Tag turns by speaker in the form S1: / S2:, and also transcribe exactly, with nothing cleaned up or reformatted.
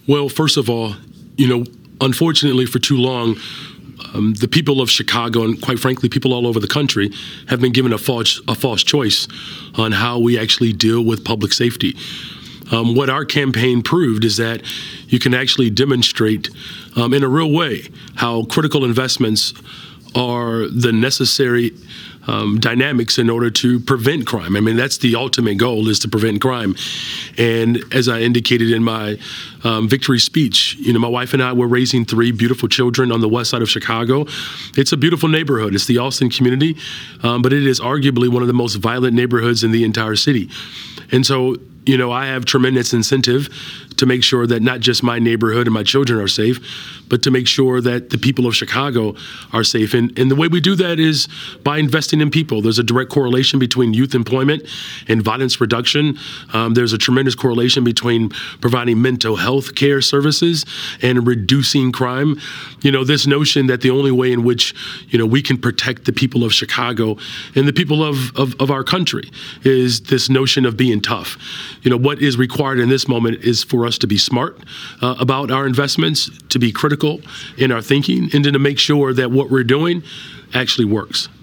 S1: Well, first of all, you know, unfortunately for too long, um, the people of Chicago and quite frankly, people all over the country have been given a false, a false choice on how we actually deal with public safety. Um, what our campaign proved is that you can actually demonstrate um, in a real way how critical investments are the necessary um, dynamics in order to prevent crime. I mean, that's the ultimate goal, is to prevent crime. And as I indicated in my um, victory speech, you know, my wife and I were raising three beautiful children on the west side of Chicago. It's a beautiful neighborhood. It's the Austin community, um, but it is arguably one of the most violent neighborhoods in the entire city. And so, you know, I have tremendous incentive to make sure that not just my neighborhood and my children are safe, but to make sure that the people of Chicago are safe. And, and the way we do that is by investing in people. There's a direct correlation between youth employment and violence reduction. Um, there's a tremendous correlation between providing mental health care services and reducing crime. You know, this notion that the only way in which, you know, we can protect the people of Chicago and the people of, of, of our country is this notion of being tough. You know, what is required in this moment is for us to be smart uh, about our investments, to be critical in our thinking, and then to make sure that what we're doing actually works.